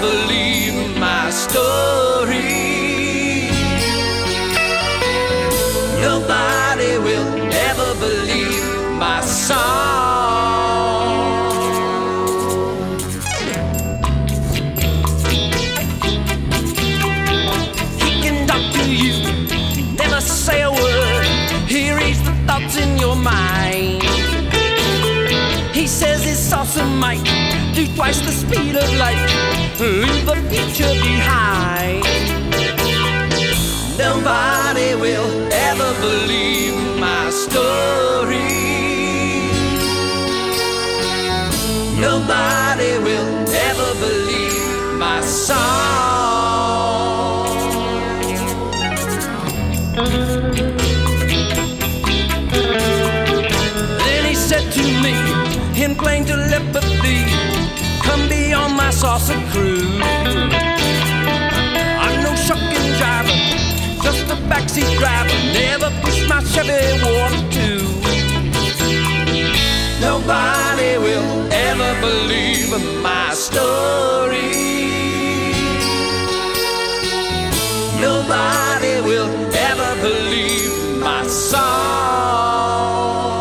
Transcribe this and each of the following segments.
believe my story. Nobody will ever believe my song. He can talk to you, never say a word. He reads the thoughts in your mind. He says his saucer might do twice the speed of light, leave the future behind. Nobody will ever believe my story. Nobody will ever believe my song. Then he said to me in plain telepathy, come beyond my saucer crew. I'm no shucking driver, just a backseat driver, never pushed my Chevy Warp 2. Nobody will ever believe my story. Nobody will ever believe my song.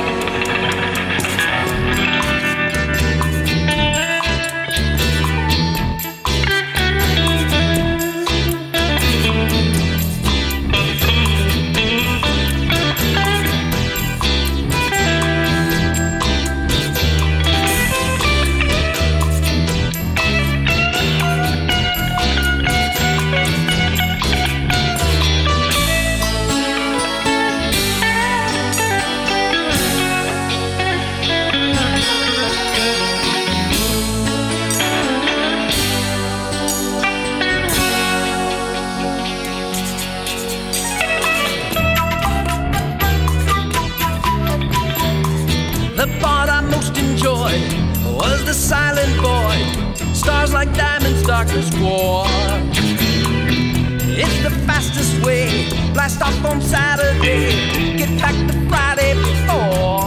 The part I most enjoyed was the silent void, stars like diamonds, darker squad. It's the fastest way, blast off on Saturday, get back to Friday before.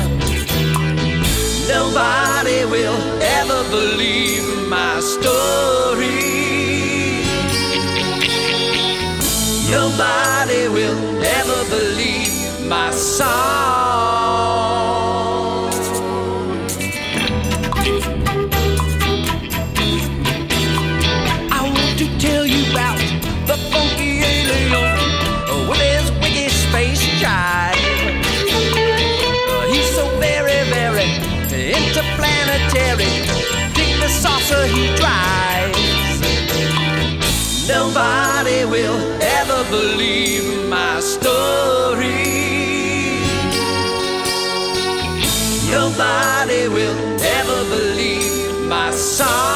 Nobody will ever believe my story. Nobody will ever believe my song. Tell you about the funky alien with his wiggy space jive. He's so very, very interplanetary. Dig the saucer he drives. Nobody will ever believe my story. Nobody will ever believe my song.